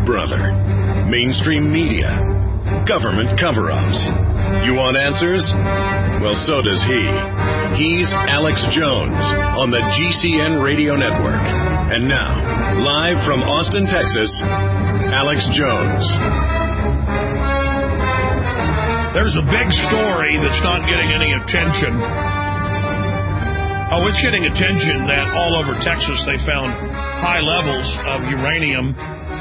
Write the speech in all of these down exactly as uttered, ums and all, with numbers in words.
brother. Mainstream media. Government cover-ups. You want answers? Well, so does he. He's Alex Jones on the G C N Radio Network. And now, live from Austin, Texas, Alex Jones. There's a big story that's not getting any attention. Oh, it's getting attention that all over Texas they found high levels of uranium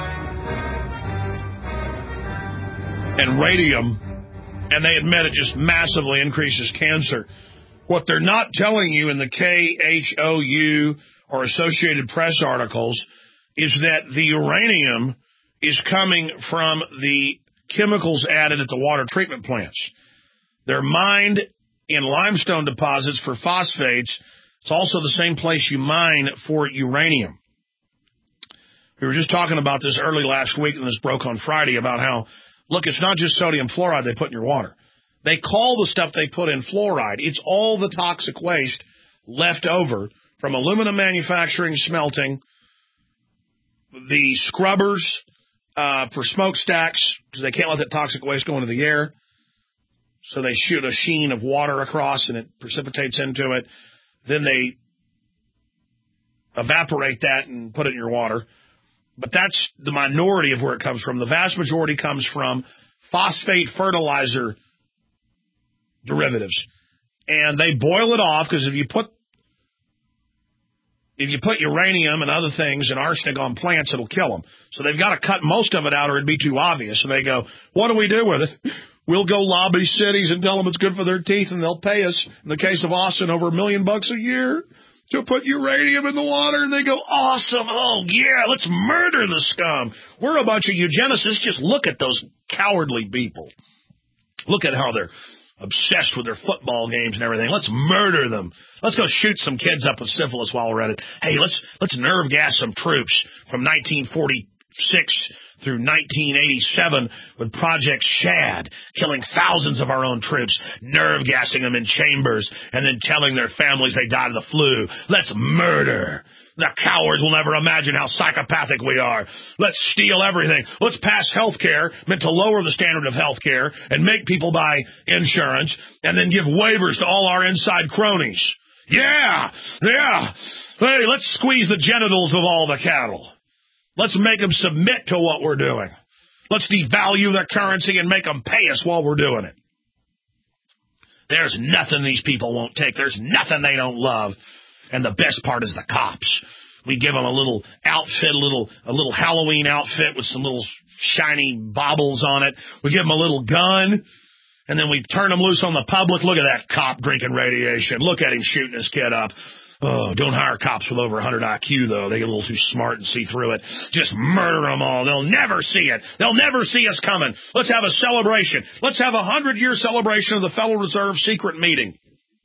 and radium, and they admit it just massively increases cancer. What they're not telling you in the K H O U or Associated Press articles is that the uranium is coming from the chemicals added at the water treatment plants. They're mined in limestone deposits for phosphates. It's also the same place you mine for uranium. We were just talking about this early last week, and this broke on Friday, about how, look, it's not just sodium fluoride they put in your water. They call the stuff they put in fluoride. It's all the toxic waste left over from aluminum manufacturing, smelting, the scrubbers uh, for smokestacks, because they can't let that toxic waste go into the air. So they shoot a sheen of water across, and it precipitates into it. Then they evaporate that and put it in your water. But that's the minority of where it comes from. The vast majority comes from phosphate fertilizer derivatives. And they boil it off, because if you put if you put uranium and other things and arsenic on plants, it'll kill them. So they've got to cut most of it out or it'd be too obvious. So they go, what do we do with it? We'll go lobby cities and tell them it's good for their teeth, and they'll pay us, in the case of Austin, over a million bucks a year to put uranium in the water. And they go, awesome. Oh, yeah, let's murder the scum. We're a bunch of eugenicists. Just look at those cowardly people. Look at how they're obsessed with their football games and everything. Let's murder them. Let's go shoot some kids up with syphilis while we're at it. Hey, let's let's nerve gas some troops from nineteen forty-six through nineteen eighty-seven with Project Shad, killing thousands of our own troops, nerve gassing them in chambers, and then telling their families they died of the flu. Let's murder. The cowards will never imagine how psychopathic we are. Let's steal everything. Let's pass health care, meant to lower the standard of health care, and make people buy insurance, and then give waivers to all our inside cronies. Yeah, yeah. Hey, let's squeeze the genitals of all the cattle. Let's make them submit to what we're doing. Let's devalue their currency and make them pay us while we're doing it. There's nothing these people won't take. There's nothing they don't love. And the best part is the cops. We give them a little outfit, a little a little Halloween outfit with some little shiny baubles on it. We give them a little gun, and then we turn them loose on the public. Look at that cop drinking radiation. Look at him shooting his kid up. Oh, don't hire cops with over one hundred I Q, though. They get a little too smart and see through it. Just murder them all. They'll never see it. They'll never see us coming. Let's have a celebration. Let's have a hundred-year celebration of the Federal Reserve secret meeting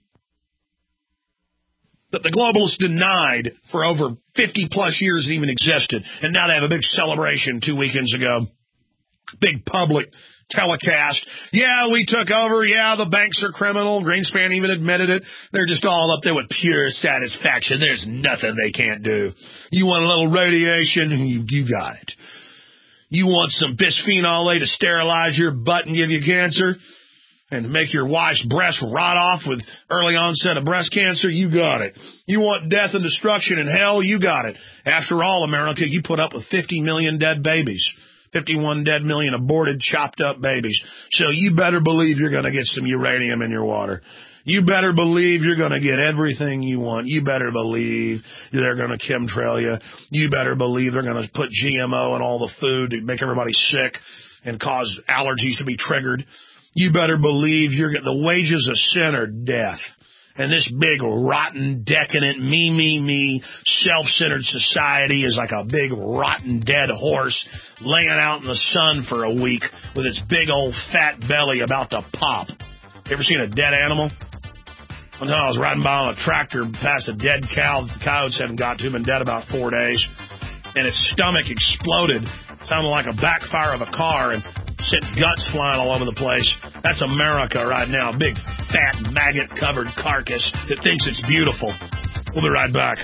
that the globalists denied for over fifty-plus years it even existed. And now they have a big celebration two weekends ago. Big public telecast. Yeah, we took over. Yeah, the banks are criminal. Greenspan even admitted it. They're just all up there with pure satisfaction. There's nothing they can't do. You want a little radiation? You, you got it. You want some bisphenol A to sterilize your butt and give you cancer and make your wife's breast rot off with early onset of breast cancer? You got it. You want death and destruction and hell? You got it. After all, America, you put up with fifty million dead babies. fifty-one dead million aborted, chopped up babies. So you better believe you're going to get some uranium in your water. You better believe you're going to get everything you want. You better believe they're going to chemtrail you. You better believe they're going to put G M O in all the food to make everybody sick and cause allergies to be triggered. You better believe you're getting the wages of sin are death. And this big, rotten, decadent, me, me, me, self-centered society is like a big, rotten, dead horse laying out in the sun for a week with its big old fat belly about to pop. You ever seen a dead animal? One time I was riding by on a tractor past a dead cow that the coyotes hadn't got to, been dead about four days, and its stomach exploded. Sounded like a backfire of a car and sent guts flying all over the place. That's America right now. Big, fat, maggot-covered carcass that thinks it's beautiful. We'll be right back.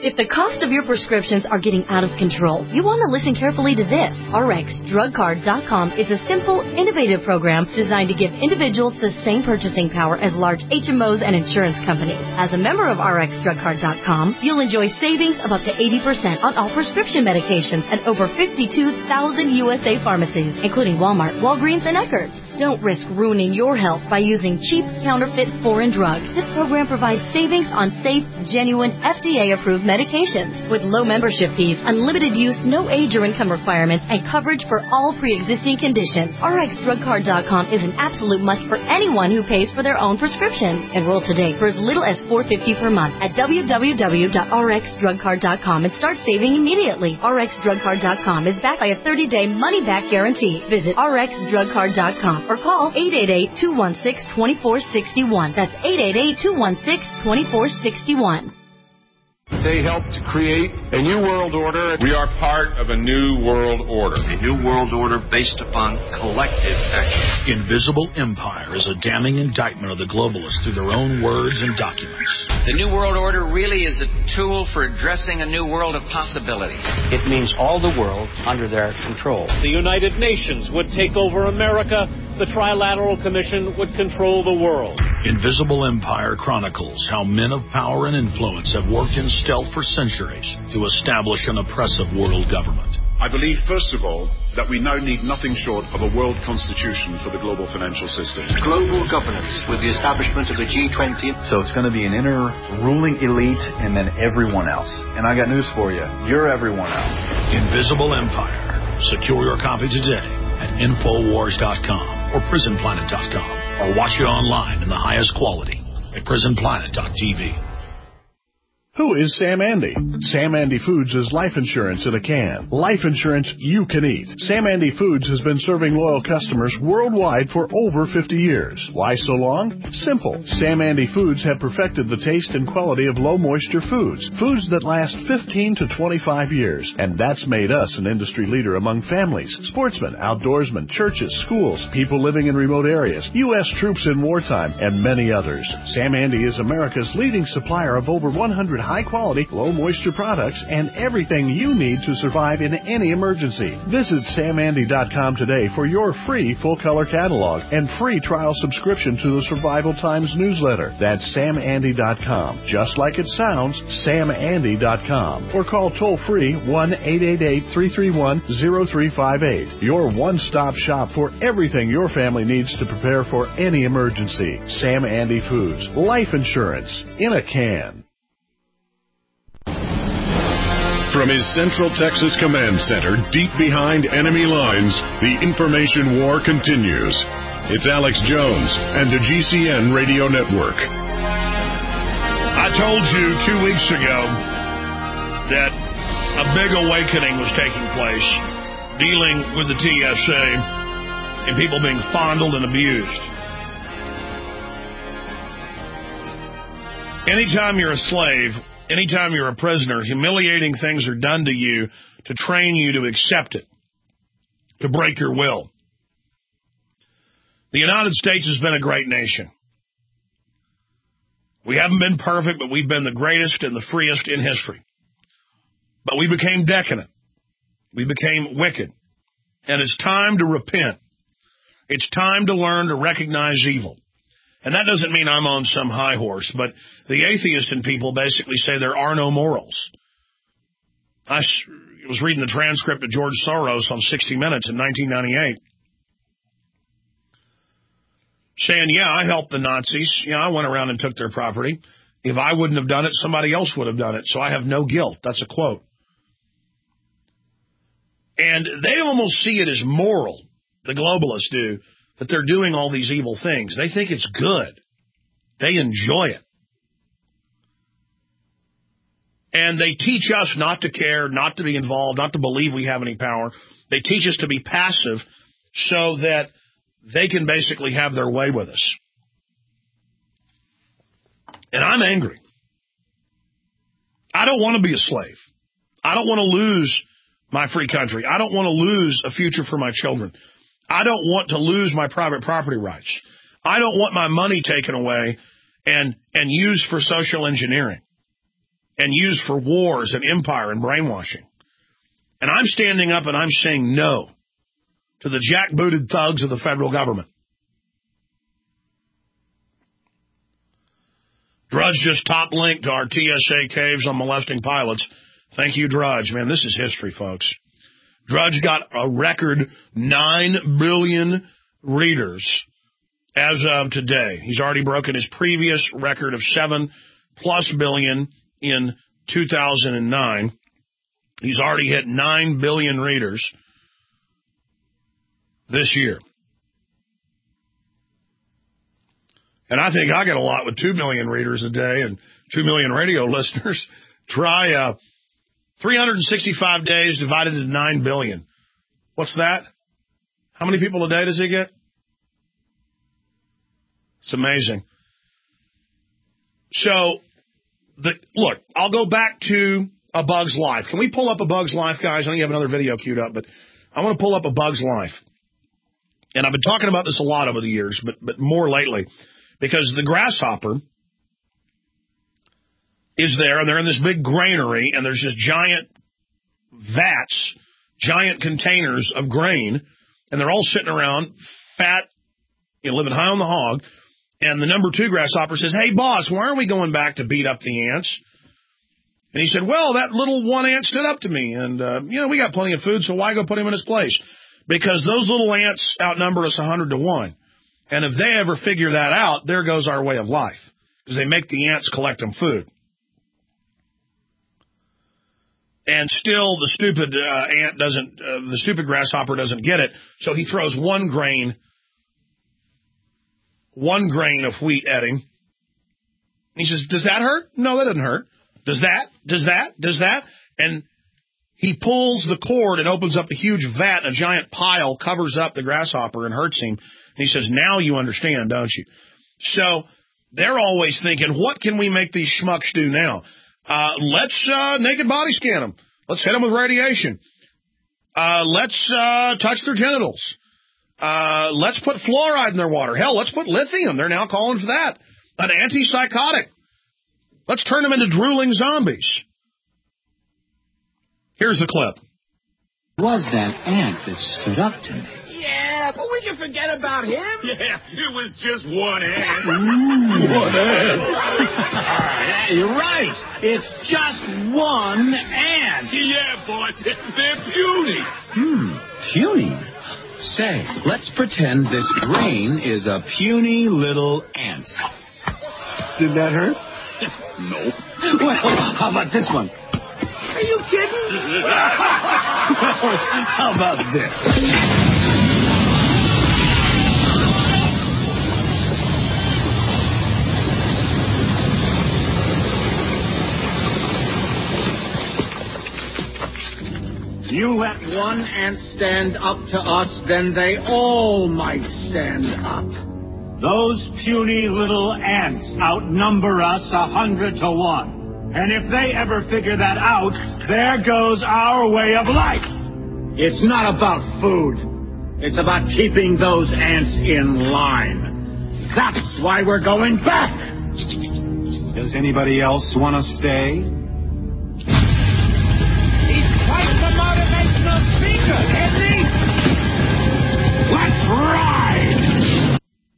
If the cost of your prescriptions are getting out of control, you want to listen carefully to this. R X Drug Card dot com is a simple, innovative program designed to give individuals the same purchasing power as large H M Os and insurance companies. As a member of R X Drug Card dot com, you'll enjoy savings of up to eighty percent on all prescription medications at over fifty-two thousand U S A pharmacies, including Walmart, Walgreens, and Eckerd's. Don't risk ruining your health by using cheap, counterfeit, foreign drugs. This program provides savings on safe, genuine, F D A-approved medications with low membership fees, unlimited use, no age or income requirements, and coverage for all pre-existing conditions. R X Drug Card dot com is an absolute must for anyone who pays for their own prescriptions. Enroll today for as little as four dollars and fifty cents per month at w w w dot r x drug card dot com and start saving immediately. R X Drug Card dot com is backed by a thirty-day money-back guarantee. Visit R X Drug Card dot com or call eight eight eight, two one six, two four six one. That's eight eight eight, two one six, two four six one. They helped to create a new world order. We are part of a new world order. A new world order based upon collective action. Invisible Empire is a damning indictment of the globalists through their own words and documents. The new world order really is a tool for addressing a new world of possibilities. It means all the world under their control. The United Nations would take over America. The Trilateral Commission would control the world. Invisible Empire chronicles how men of power and influence have worked in stealth for centuries to establish an oppressive world government. I believe, first of all, that we now need nothing short of a world constitution for the global financial system. Global governance with the establishment of the G twenty. So it's going to be an inner ruling elite and then everyone else. And I got news for you. You're everyone else. Invisible Empire. Secure your copy today at infowars dot com or prison planet dot com or watch it online in the highest quality at prison planet dot t v. Who is Sam Andy? Sam Andy Foods is life insurance in a can. Life insurance you can eat. Sam Andy Foods has been serving loyal customers worldwide for over fifty years. Why so long? Simple. Sam Andy Foods have perfected the taste and quality of low-moisture foods. Foods that last fifteen to twenty-five years. And that's made us an industry leader among families, sportsmen, outdoorsmen, churches, schools, people living in remote areas, U S troops in wartime, and many others. Sam Andy is America's leading supplier of over one hundred high-quality, low-moisture products and everything you need to survive in any emergency. Visit sam andy dot com today for your free full-color catalog and free trial subscription to the Survival Times newsletter. That's sam andy dot com. Just like it sounds, sam andy dot com. Or call toll-free one eight eight eight, three three one, zero three five eight. Your one-stop shop for everything your family needs to prepare for any emergency. Sam Andy Foods. Life insurance in a can. From his Central Texas Command Center, deep behind enemy lines, the information war continues. It's Alex Jones and the G C N Radio Network. I told you two weeks ago that a big awakening was taking place dealing with the T S A and people being fondled and abused. Anytime you're a slave, anytime you're a prisoner, humiliating things are done to you to train you to accept it, to break your will. The United States has been a great nation. We haven't been perfect, but we've been the greatest and the freest in history. But we became decadent. We became wicked. And it's time to repent. It's time to learn to recognize evil. And that doesn't mean I'm on some high horse, but the atheist in people basically say there are no morals. I was reading the transcript of George Soros on sixty minutes in nineteen ninety-eight, saying, yeah, I helped the Nazis. Yeah, I went around and took their property. If I wouldn't have done it, somebody else would have done it, so I have no guilt. That's a quote. And they almost see it as moral, the globalists do, that they're doing all these evil things. They think it's good. They enjoy it. And they teach us not to care, not to be involved, not to believe we have any power. They teach us to be passive so that they can basically have their way with us. And I'm angry. I don't want to be a slave. I don't want to lose my free country. I don't want to lose a future for my children. I don't want to lose my private property rights. I don't want my money taken away and, and used for social engineering. and used for wars and empire and brainwashing. And I'm standing up and I'm saying no to the jackbooted thugs of the federal government. Drudge just top linked to our T S A caves on molesting pilots. Thank you, Drudge. Man, this is history, folks. Drudge got a record nine billion readers as of today. He's already broken his previous record of seven plus billion in two thousand nine. He's already hit nine billion readers this year. And I think I get a lot with two million readers a day and two million radio listeners. Try uh, three hundred sixty-five days divided into nine billion. What's that? How many people a day does he get? It's amazing. So, the, look, I'll go back to A Bug's Life. Can we pull up A Bug's Life, guys? I know you have another video queued up, but I want to pull up A Bug's Life. And I've been talking about this a lot over the years, but but more lately, because the grasshopper is there, and they're in this big granary, and there's just giant vats, giant containers of grain, and they're all sitting around, fat, you know, living high on the hog. And the number two grasshopper says, "Hey, boss, why aren't we going back to beat up the ants?" And he said, "Well, that little one ant stood up to me, and, uh, you know, we got plenty of food, so why go put him in his place? Because those little ants outnumber us a hundred to one. And if they ever figure that out, there goes our way of life, because they make the ants collect them food." And still the stupid uh, ant doesn't, uh, the stupid grasshopper doesn't get it, so he throws one grain One grain of wheat at him. He says, "Does that hurt?" "No, that doesn't hurt." "Does that? Does that? Does that?" And he pulls the cord and opens up a huge vat, a giant pile, covers up the grasshopper and hurts him. And he says, "Now you understand, don't you?" So they're always thinking, what can we make these schmucks do now? Uh, let's uh, naked body scan them. Let's hit them with radiation. Uh, let's uh, touch their genitals. Uh, let's put fluoride in their water. Hell, let's put lithium. They're now calling for that. An antipsychotic. Let's turn them into drooling zombies. Here's the clip. Was that ant that stood up to me? Yeah, but we can forget about him. Yeah, it was just one ant. Mm. One ant. Yeah, you're right. It's just one ant. Yeah, boss. They're puny. Hmm, puny? Say, let's pretend this grain is a puny little ant. Did that hurt? No. Well, how about this one? Are you kidding? How about this? You let one ant stand up to us, then they all might stand up. Those puny little ants outnumber us a hundred to one. And if they ever figure that out, there goes our way of life. It's not about food. It's about keeping those ants in line. That's why we're going back. Does anybody else want to stay? Quite the motivational speaker, isn't he? Let's ride!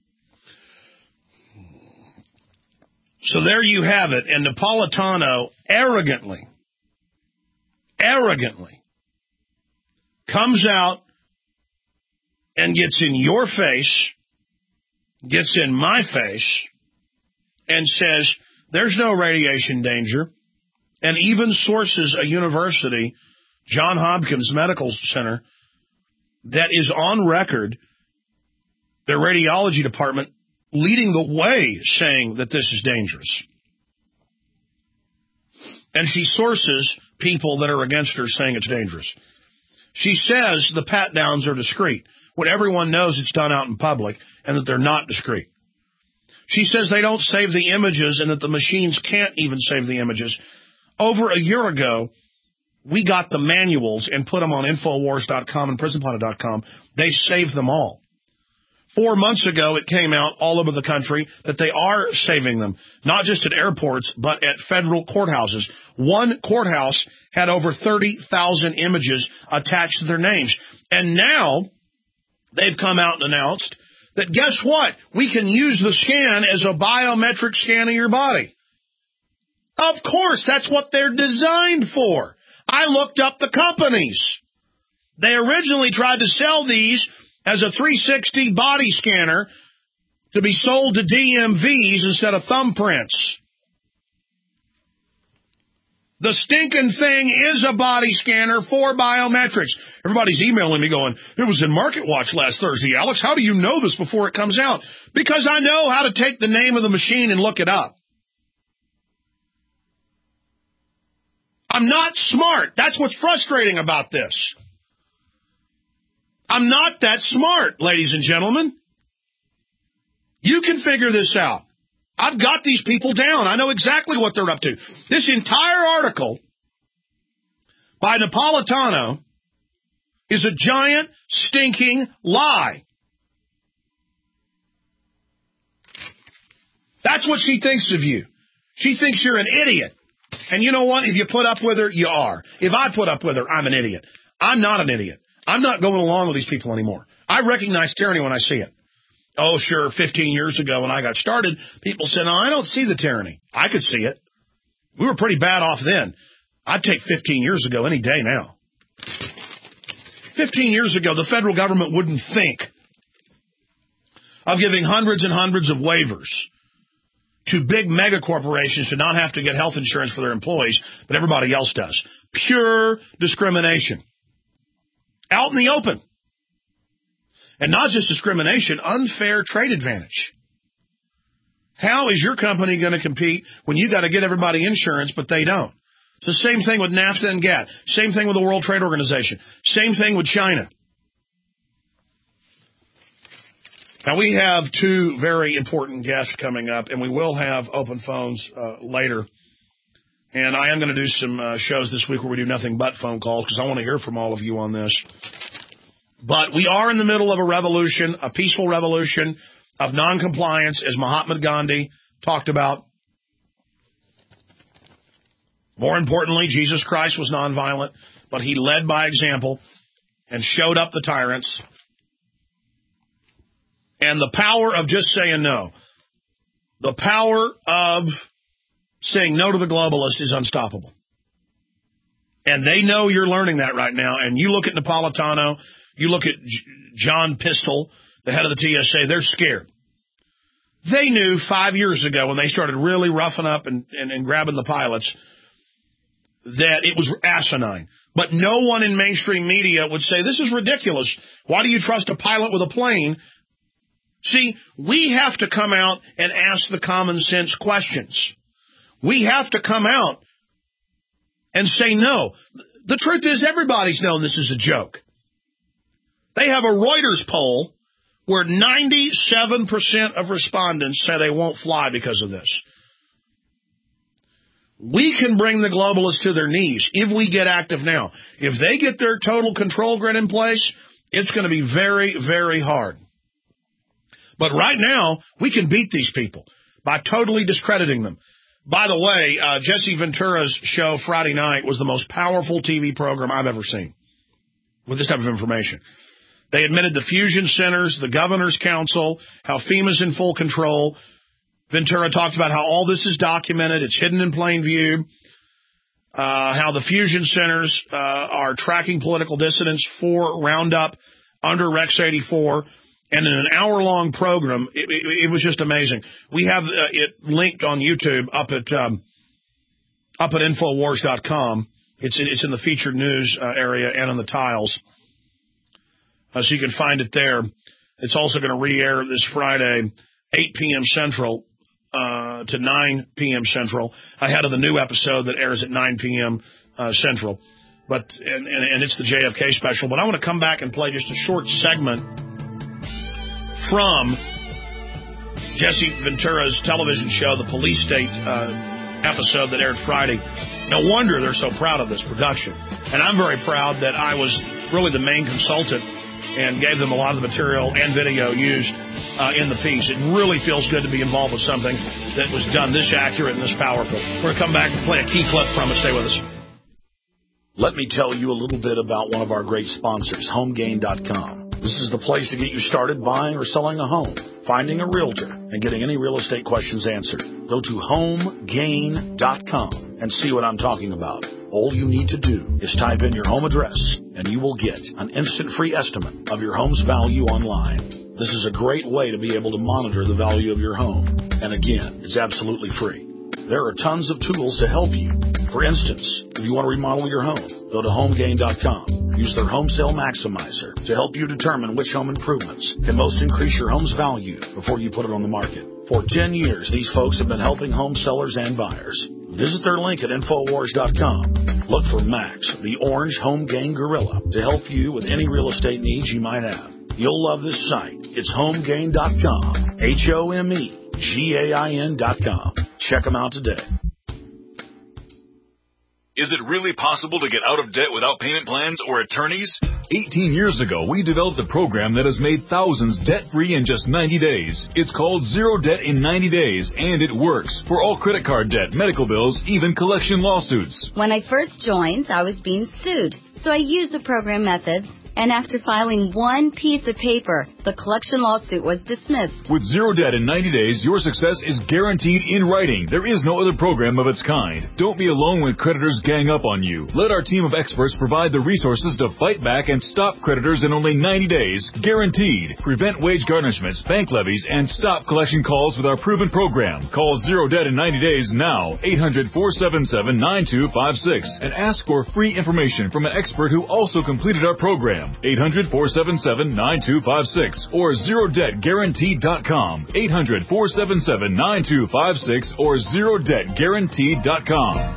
So there you have it. And Napolitano arrogantly, arrogantly comes out and gets in your face, gets in my face, and says, there's no radiation danger. And even sources a university, Johns Hopkins Medical Center, that is on record, their radiology department leading the way saying that this is dangerous. And she sources people that are against her saying it's dangerous. She says the pat-downs are discreet, when everyone knows it's done out in public and that they're not discreet. She says they don't save the images and that the machines can't even save the images. Over a year ago, we got the manuals and put them on Infowars dot com and Prison Planet dot com. They saved them all. Four months ago, it came out all over the country that they are saving them, not just at airports, but at federal courthouses. One courthouse had over thirty thousand images attached to their names. And now they've come out and announced that, guess what? We can use the scan as a biometric scan of your body. Of course, that's what they're designed for. I looked up the companies. They originally tried to sell these as a three sixty body scanner to be sold to D M Vs instead of thumbprints. The stinking thing is a body scanner for biometrics. Everybody's emailing me going, it was in MarketWatch last Thursday. Alex, how do you know this before it comes out? Because I know how to take the name of the machine and look it up. I'm not smart. That's what's frustrating about this. I'm not that smart, ladies and gentlemen. You can figure this out. I've got these people down. I know exactly what they're up to. This entire article by Napolitano is a giant, stinking lie. That's what she thinks of you. She thinks you're an idiot. And you know what? If you put up with her, you are. If I put up with her, I'm an idiot. I'm not an idiot. I'm not going along with these people anymore. I recognize tyranny when I see it. Oh, sure, fifteen years ago when I got started, people said, no, I don't see the tyranny. I could see it. We were pretty bad off then. I'd take fifteen years ago any day now. fifteen years ago, the federal government wouldn't think of giving hundreds and hundreds of waivers to big mega corporations to not have to get health insurance for their employees, but everybody else does. Pure discrimination. Out in the open. And not just discrimination, unfair trade advantage. How is your company going to compete when you got to get everybody insurance, but they don't? It's the same thing with NAFTA and GATT. Same thing with the World Trade Organization. Same thing with China. Now, we have two very important guests coming up, and we will have open phones uh, later. And I am going to do some uh, shows this week where we do nothing but phone calls because I want to hear from all of you on this. But we are in the middle of a revolution, a peaceful revolution of noncompliance, as Mahatma Gandhi talked about. More importantly, Jesus Christ was nonviolent, but he led by example and showed up the tyrants. And the power of just saying no, the power of saying no to the globalist is unstoppable. And they know you're learning that right now. And you look at Napolitano, you look at J- John Pistol, the head of the T S A, they're scared. They knew five years ago when they started really roughing up and, and, and grabbing the pilots that it was asinine. But no one in mainstream media would say, this is ridiculous. Why do you trust a pilot with a plane? See, we have to come out and ask the common sense questions. We have to come out and say no. The truth is everybody's known this is a joke. They have a Reuters poll where ninety-seven percent of respondents say they won't fly because of this. We can bring the globalists to their knees if we get active now. If they get their total control grid in place, it's going to be very, very hard. But right now, we can beat these people by totally discrediting them. By the way, uh, Jesse Ventura's show Friday night was the most powerful T V program I've ever seen with this type of information. They admitted the fusion centers, the governor's council, how FEMA's in full control. Ventura talked about how all this is documented. It's hidden in plain view. Uh, how the fusion centers uh, are tracking political dissidents for Roundup under Rex eighty-four. And in an hour-long program, it, it, it was just amazing. We have uh, it linked on YouTube up at um, up at Infowars dot com. It's in, it's in the featured news uh, area and on the tiles. Uh, so you can find it there. It's also going to re-air this Friday, eight p.m. Central uh, to nine p.m. Central, ahead of the new episode that airs at nine p.m. Uh, Central. But and, and, and it's the J F K special. But I want to come back and play just a short segment from Jesse Ventura's television show, The Police State uh, episode that aired Friday. No wonder they're so proud of this production. And I'm very proud that I was really the main consultant and gave them a lot of the material and video used uh, in the piece. It really feels good to be involved with something that was done this accurate and this powerful. We're going to come back and play a key clip from it. Stay with us. Let me tell you a little bit about one of our great sponsors, home gain dot com. This is the place to get you started buying or selling a home, finding a realtor, and getting any real estate questions answered. Go to home gain dot com and see what I'm talking about. All you need to do is type in your home address, and you will get an instant free estimate of your home's value online. This is a great way to be able to monitor the value of your home. And again, it's absolutely free. There are tons of tools to help you. For instance, if you want to remodel your home, go to home gain dot com. Use their Home Sale Maximizer to help you determine which home improvements can most increase your home's value before you put it on the market. For ten years, these folks have been helping home sellers and buyers. Visit their link at infowars dot com. Look for Max, the orange home gain gorilla, to help you with any real estate needs you might have. You'll love this site. It's home gain dot com. H O M E G A I N dot com. Check them out today. Is it really possible to get out of debt without payment plans or attorneys? eighteen years ago, we developed a program that has made thousands debt-free in just ninety days. It's called Zero Debt in ninety days, and it works for all credit card debt, medical bills, even collection lawsuits. When I first joined, I was being sued, so I used the program methods. And after filing one piece of paper, the collection lawsuit was dismissed. With Zero Debt in ninety days, your success is guaranteed in writing. There is no other program of its kind. Don't be alone when creditors gang up on you. Let our team of experts provide the resources to fight back and stop creditors in only ninety days, guaranteed. Prevent wage garnishments, bank levies, and stop collection calls with our proven program. Call Zero Debt in ninety days now, eight hundred, four seven seven, nine two five six, and ask for free information from an expert who also completed our program. eight hundred, four seven seven, nine two five six or zero debt guaranteed dot com. eight hundred, four seven seven, nine two five six or zero debt guaranteed dot com.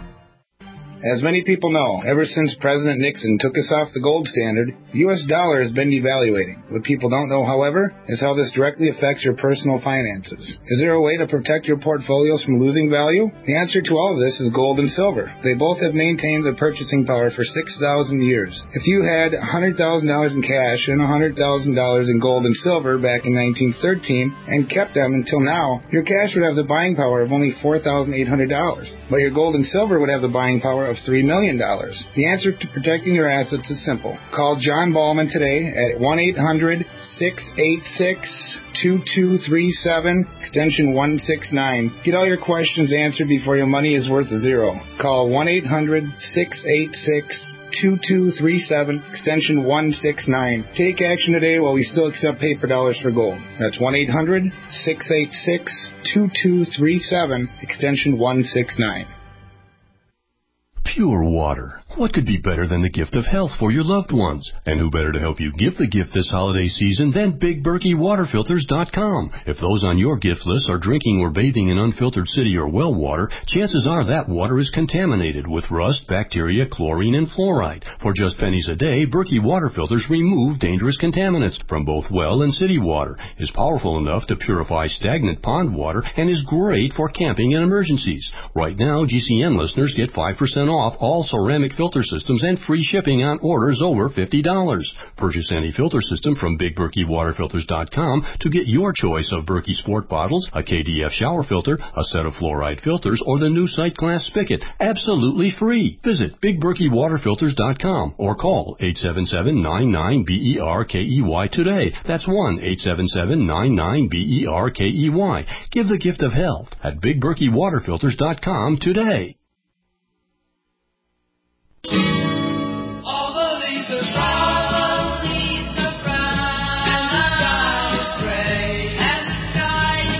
As many people know, ever since President Nixon took us off the gold standard, the U S dollar has been devaluating. What people don't know, however, is how this directly affects your personal finances. Is there a way to protect your portfolios from losing value? The answer to all of this is gold and silver. They both have maintained their purchasing power for six thousand years. If you had one hundred thousand dollars in cash and one hundred thousand dollars in gold and silver back in nineteen thirteen and kept them until now, your cash would have the buying power of only four thousand eight hundred dollars, but your gold and silver would have the buying power of three million dollars. The answer to protecting your assets is simple. Call John Ballman today at one eight hundred, six eight six, two two three seven, extension one six nine. Get all your questions answered before your money is worth a zero. Call one eight hundred, six eight six, two two three seven, extension one six nine. Take action today while we still accept paper dollars for gold. That's one eight hundred, six eight six, two two three seven, extension one six nine. Pure water. What could be better than the gift of health for your loved ones? And who better to help you give the gift this holiday season than Big Berkey Water Filters dot com? If those on your gift list are drinking or bathing in unfiltered city or well water, chances are that water is contaminated with rust, bacteria, chlorine, and fluoride. For just pennies a day, Berkey Water Filters remove dangerous contaminants from both well and city water, is powerful enough to purify stagnant pond water, and is great for camping and emergencies. Right now, G C N listeners get five percent off all ceramic filters filter systems and free shipping on orders over fifty dollars. Purchase any filter system from Big Berkey Water Filters dot com to get your choice of Berkey Sport bottles, a K D F shower filter, a set of fluoride filters, or the new Sight Glass spigot, absolutely free. Visit Big Berkey Water Filters dot com or call eight seven seven, nine nine, B E R K E Y today. That's one eight seven seven, nine nine, B E R K E Y. Give the gift of health at Big Berkey Water Filters dot com today. All the leaves are brown, all the leaves are brown, and the sky is gray, and the sky is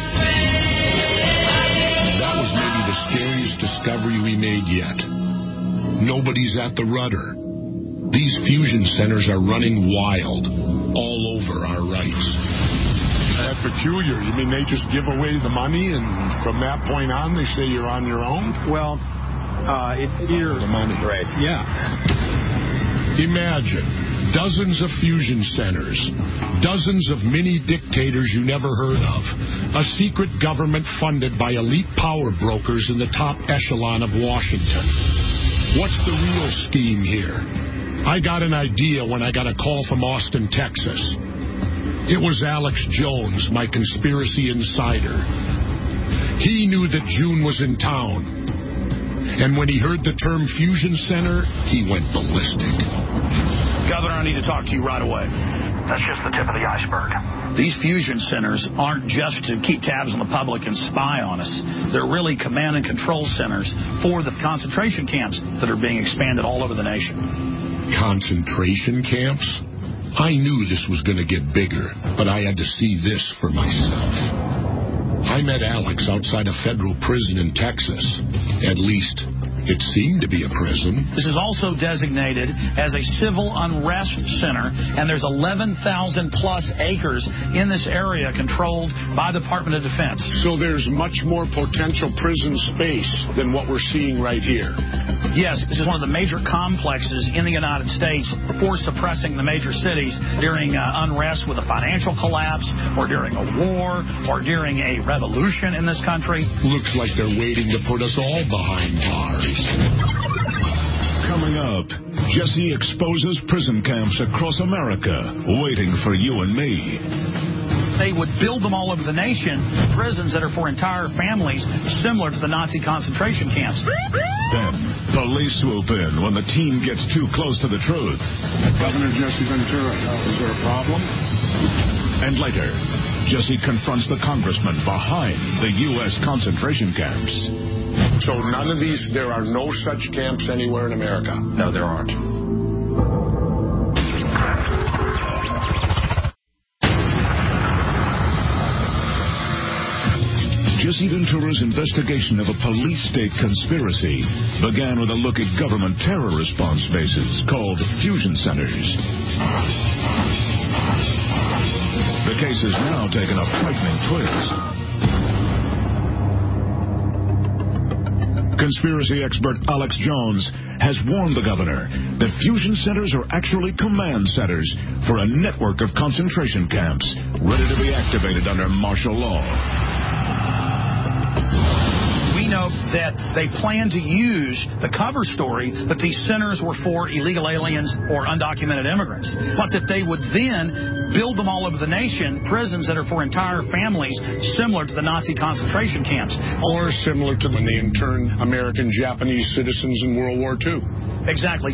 gray. That was maybe the scariest discovery we made yet. Nobody's at the rudder. These fusion centers are running wild all over our rights. That peculiar. You mean they just give away the money, and from that point on, they say you're on your own? Well, Uh, it's here. The money. Right. Yeah. Imagine dozens of fusion centers, dozens of mini dictators you never heard of, a secret government funded by elite power brokers in the top echelon of Washington. What's the real scheme here? I got an idea when I got a call from Austin, Texas. It was Alex Jones, my conspiracy insider. He knew that June was in town. And when he heard the term Fusion Center, he went ballistic. Governor, I need to talk to you right away. That's just the tip of the iceberg. These fusion centers aren't just to keep tabs on the public and spy on us. They're really command and control centers for the concentration camps that are being expanded all over the nation. Concentration camps? I knew this was going to get bigger, but I had to see this for myself. I met Alex outside a federal prison in Texas. At least, it seemed to be a prison. This is also designated as a civil unrest center, and there's eleven thousand plus acres in this area controlled by the Department of Defense. So there's much more potential prison space than what we're seeing right here. Yes, this is one of the major complexes in the United States for suppressing the major cities during uh, unrest with a financial collapse, or during a war, or during a revolution in this country. Looks like they're waiting to put us all behind bars. Coming up, Jesse exposes prison camps across America, waiting for you and me. They would build them all over the nation, prisons that are for entire families, similar to the Nazi concentration camps. Then, police swoop in when the team gets too close to the truth. Governor Jesse Ventura, is there a problem? And later, Jesse confronts the congressman behind the U S concentration camps. So none of these, there are no such camps anywhere in America? No, there aren't. Jesse Ventura's investigation of a police state conspiracy began with a look at government terror response bases called fusion centers. The case has now taken a frightening twist. Conspiracy expert Alex Jones has warned the governor that fusion centers are actually command centers for a network of concentration camps ready to be activated under martial law. We know that they plan to use the cover story that these centers were for illegal aliens or undocumented immigrants, but that they would then build them all over the nation, prisons that are for entire families, similar to the Nazi concentration camps. Or similar to when they interned American Japanese citizens in World War Two. Exactly.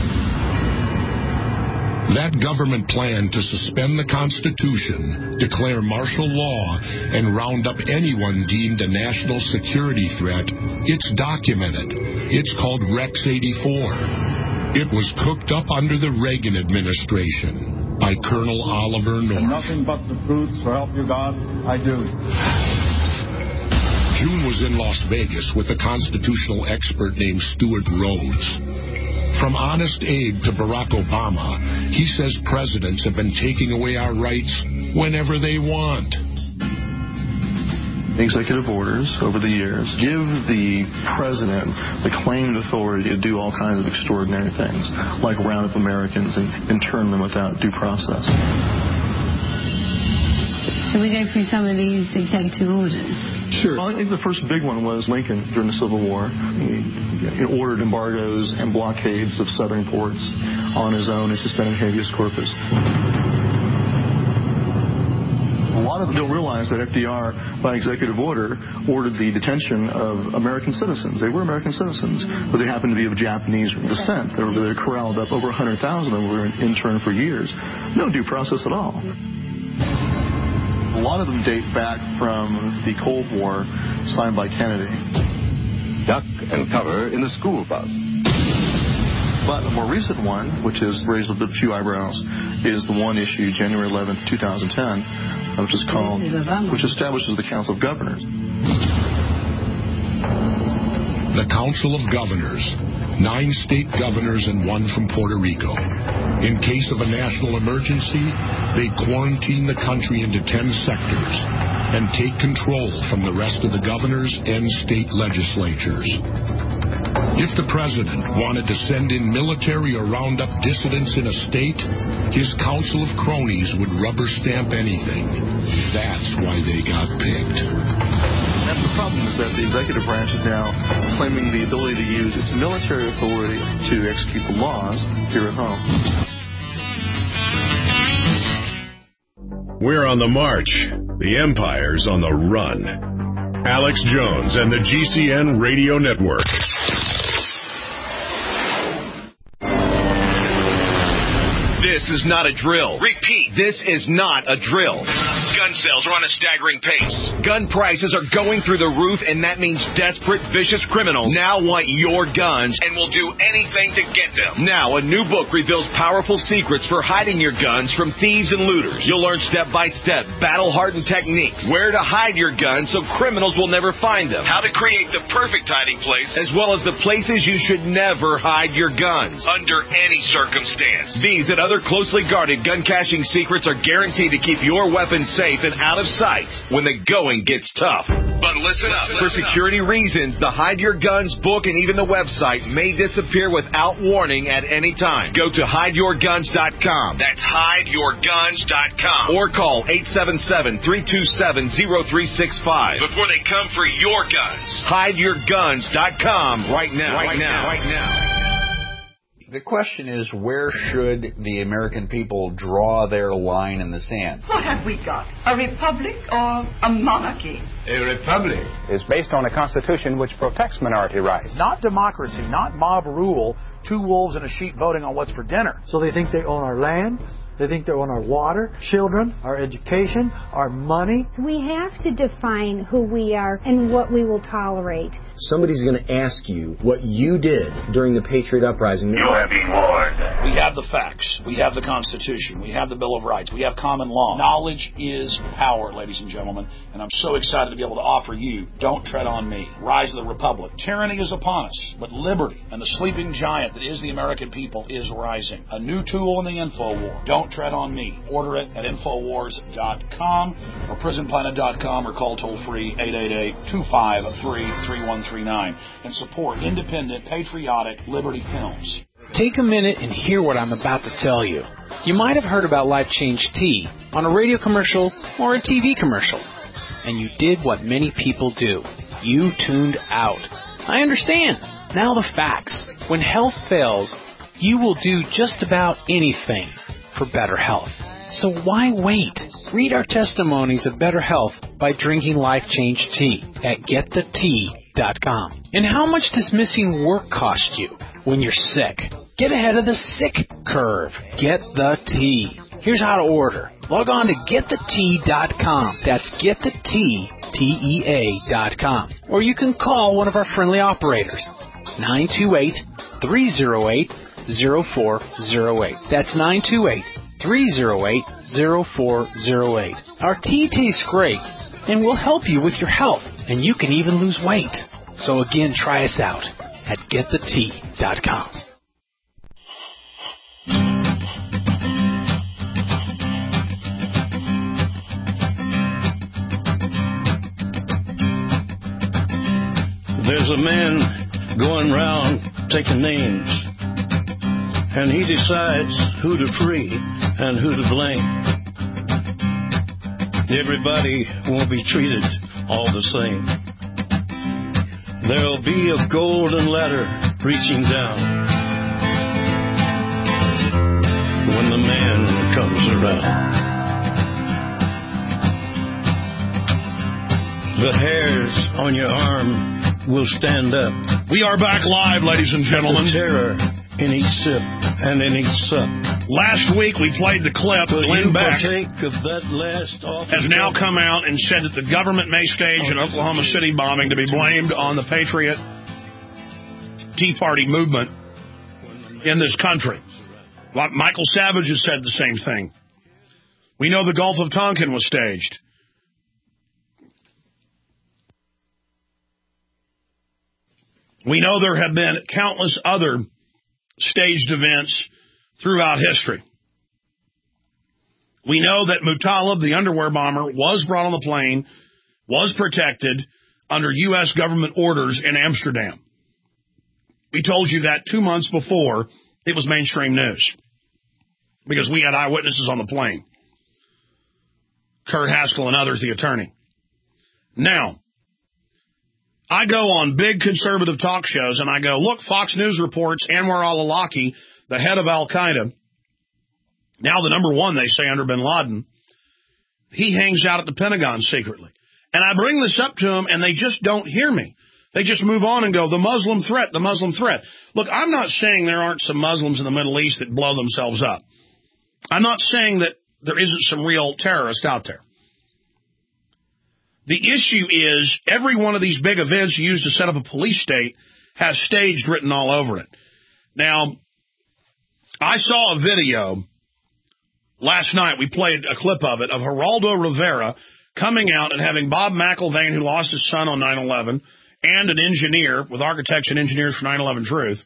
That government plan to suspend the Constitution, declare martial law, and round up anyone deemed a national security threat, it's documented. It's called Rex eighty-four. It was cooked up under the Reagan administration by Colonel Oliver North. Nothing but the truth, so help you God, I do. June was in Las Vegas with a constitutional expert named Stuart Rhodes. From Honest Abe to Barack Obama, he says presidents have been taking away our rights whenever they want. Executive orders over the years give the president the claimed authority to do all kinds of extraordinary things, like round up Americans and intern them without due process. Should we go through some of these executive orders? Sure. Well, I think the first big one was Lincoln during the Civil War. He, he ordered embargoes and blockades of southern ports on his own and suspended habeas corpus. A lot of them don't realize that F D R, by executive order, ordered the detention of American citizens. They were American citizens, but they happened to be of Japanese descent. They were, they were corralled up. Over one hundred thousand of them were interned for years. No due process at all. A lot of them date back from the Cold War, signed by Kennedy. Duck and cover in the school bus. But a more recent one, which has raised a few eyebrows, is the one issued January eleventh, two thousand ten, which is called, which establishes the Council of Governors. The Council of Governors. Nine state governors and one from Puerto Rico. In case of a national emergency, they quarantine the country into ten sectors and take control from the rest of the governors and state legislatures. If the president wanted to send in military or round up dissidents in a state, his council of cronies would rubber stamp anything. That's why they got picked. That's the problem, is that the executive branch is now claiming the ability to use its military authority to execute the laws here at home. We're on the march. The empire's on the run. Alex Jones and the G C N Radio Network. This is not a drill. Repeat, this is not a drill. Gun sales are on a staggering pace. Gun prices are going through the roof, and that means desperate, vicious criminals now want your guns and will do anything to get them. Now, a new book reveals powerful secrets for hiding your guns from thieves and looters. You'll learn step-by-step, battle-hardened techniques, where to hide your guns so criminals will never find them, how to create the perfect hiding place, as well as the places you should never hide your guns, under any circumstance. These and other closely guarded gun caching secrets are guaranteed to keep your weapons safe and out of sight when the going gets tough. But listen up. For security reasons, the Hide Your Guns book and even the website may disappear without warning at any time. Go to hide your guns dot com. That's hide your guns dot com. Or call eight seven seven, three two seven, zero three six five before they come for your guns. hide your guns dot com right now. Right now. Right now. The question is, where should the American people draw their line in the sand? What have we got? A republic or a monarchy? A republic is based on a constitution which protects minority rights. Not democracy, not mob rule, two wolves and a sheep voting on what's for dinner. So they think they own our land, they think they own our water, children, our education, our money. We have to define who we are and what we will tolerate. Somebody's going to ask you what you did during the Patriot Uprising. You have been warned. We have the facts. We have the Constitution. We have the Bill of Rights. We have common law. Knowledge is power, ladies and gentlemen. And I'm so excited to be able to offer you Don't Tread on Me, Rise of the Republic. Tyranny is upon us, but liberty and the sleeping giant that is the American people is rising. A new tool in the info war. Don't Tread on Me. Order it at infowars dot com or prison planet dot com or call toll free eight eight eight, two five three, three one three nine and support independent, patriotic Liberty Films. Take a minute and hear what I'm about to tell you. You might have heard about Life Change Tea on a radio commercial or a T V commercial, and you did what many people do. You tuned out. I understand. Now the facts. When health fails, you will do just about anything for better health. So why wait? Read our testimonies of better health by drinking Life Change Tea at get the tea dot com. And how much does missing work cost you when you're sick? Get ahead of the sick curve. Get the tea. Here's how to order. Log on to get the tea dot com. That's get the tea, T E A dot com. Or you can call one of our friendly operators, nine two eight, three oh eight, oh four oh eight. That's nine two eight, three oh eight, oh four oh eight. Our tea tastes great, and we'll help you with your health, and you can even lose weight. So again, try us out at get the tea dot com. There's a man going round taking names, and he decides who to free and who to blame. Everybody won't be treated all the same. There'll be a golden ladder reaching down when the man comes around. The hairs on your arm will stand up. We are back live, ladies and gentlemen. The terror in each sip and in each sup. Last week we played the clip. Will Glenn you Beck partake of that last has now come out and said that the government may stage an Oklahoma City bombing to be blamed on the Patriot Tea Party movement in this country. Michael Savage has said the same thing. We know the Gulf of Tonkin was staged. We know there have been countless other staged events throughout history. We know that Muttalib, the underwear bomber, was brought on the plane, was protected under U S government orders in Amsterdam. We told you that two months before it was mainstream news because we had eyewitnesses on the plane. Kurt Haskell and others, the attorney. Now, I go on big conservative talk shows and I go, look, Fox News reports Anwar al-Awlaki, the head of Al-Qaeda, now the number one, they say, under bin Laden, he hangs out at the Pentagon secretly. And I bring this up to them and they just don't hear me. They just move on and go, the Muslim threat, the Muslim threat. Look, I'm not saying there aren't some Muslims in the Middle East that blow themselves up. I'm not saying that there isn't some real terrorist out there. The issue is every one of these big events used to set up a police state has staged written all over it. Now, I saw a video last night. We played a clip of it of Geraldo Rivera coming out and having Bob McIlvaine, who lost his son on nine eleven, and an engineer with Architects and Engineers for nine eleven Truth,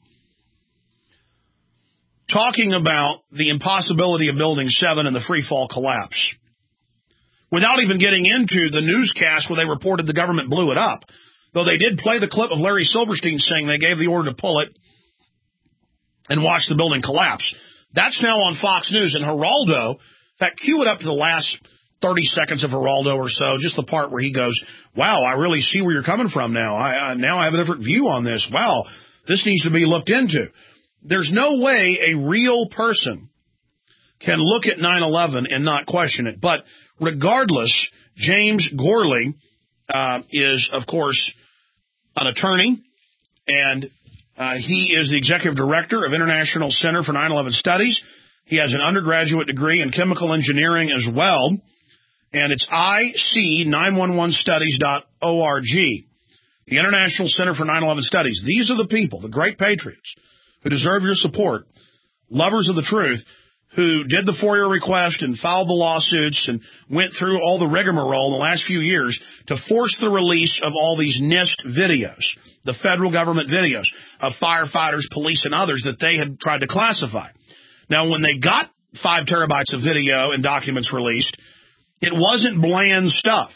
talking about the impossibility of Building seven and the free fall collapse, without even getting into the newscast where they reported the government blew it up. Though they did play the clip of Larry Silverstein saying they gave the order to pull it and watch the building collapse. That's now on Fox News. And Geraldo, in fact, cue it up to the last thirty seconds of Geraldo or so, just the part where he goes, wow, I really see where you're coming from now. I, I Now I have a different view on this. Wow, this needs to be looked into. There's no way a real person can look at nine eleven and not question it. But regardless, James Gorley uh, is, of course, an attorney, and uh, he is the executive director of International Center for nine eleven Studies. He has an undergraduate degree in chemical engineering as well, and it's I C nine one one studies dot org, the International Center for nine eleven Studies. These are the people, the great patriots, who deserve your support, lovers of the truth, who did the FOIA request and filed the lawsuits and went through all the rigmarole in the last few years to force the release of all these NIST videos, the federal government videos of firefighters, police, and others that they had tried to classify. Now, when they got five terabytes of video and documents released, it wasn't bland stuff.